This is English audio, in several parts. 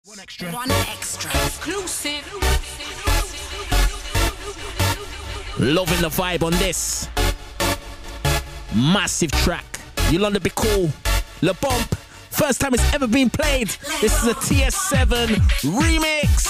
One extra. One extra. Exclusive. Loving the vibe on this massive track. Yolanda Be Cool, Le Bump. First time it's ever been played. This is a TS7 remix.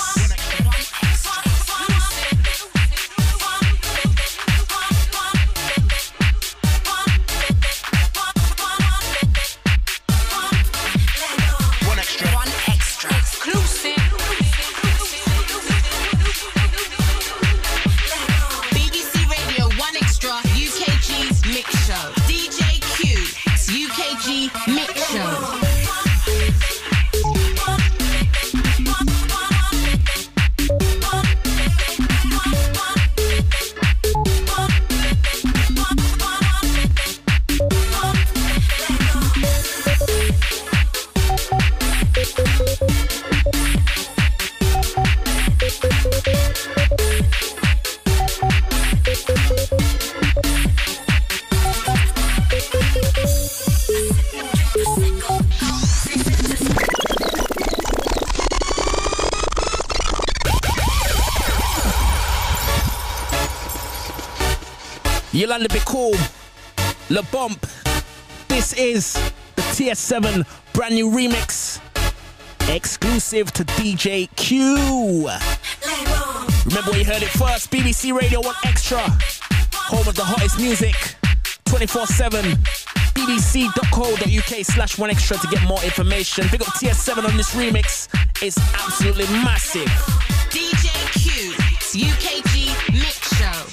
Yolanda Be Cool, Le Bump. This is the TS7 brand new remix, exclusive to DJ Q. Remember where you heard it first, BBC Radio 1 Extra, home of the hottest music, 24/7, bbc.co.uk/1extra to get more information. Big up TS7 on this remix, it's absolutely massive. DJ Q, UKG Mix Show.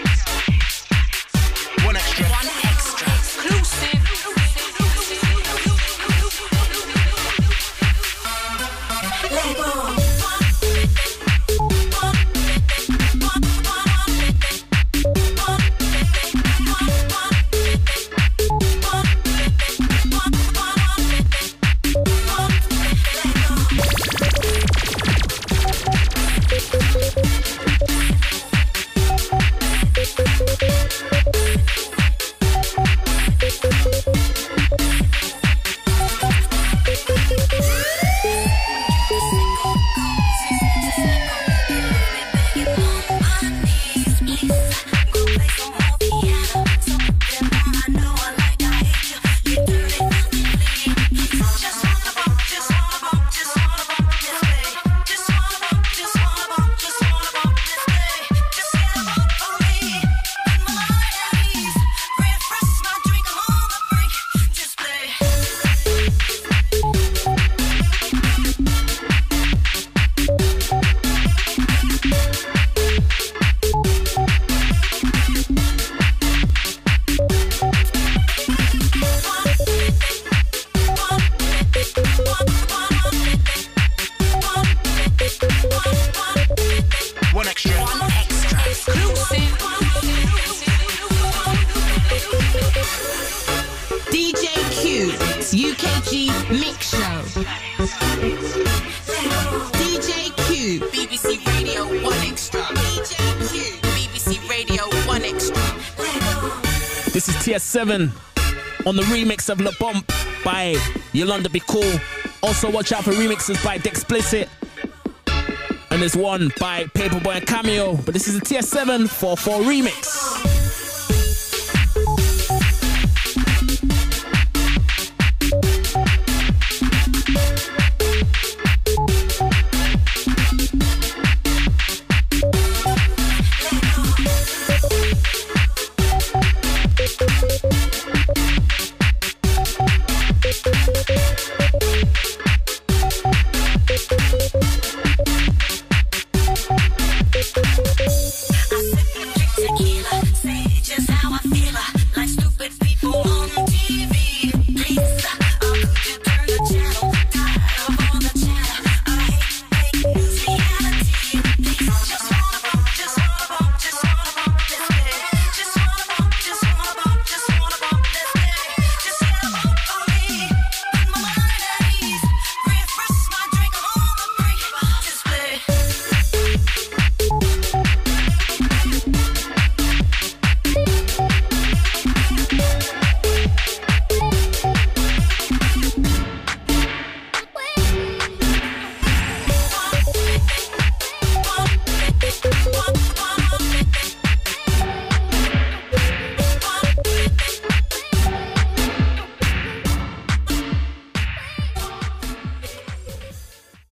One extra. One extra. Exclusive. UKG Mix Show. DJ Q, BBC Radio 1 Extra. DJ Q, BBC Radio 1 Extra. This is TS7 on the remix of Le Bump by Yolanda Be Cool. Also watch out for remixes by Dexplicit. And there's one by Paperboy and Cameo. But this is a TS7 4/4 remix.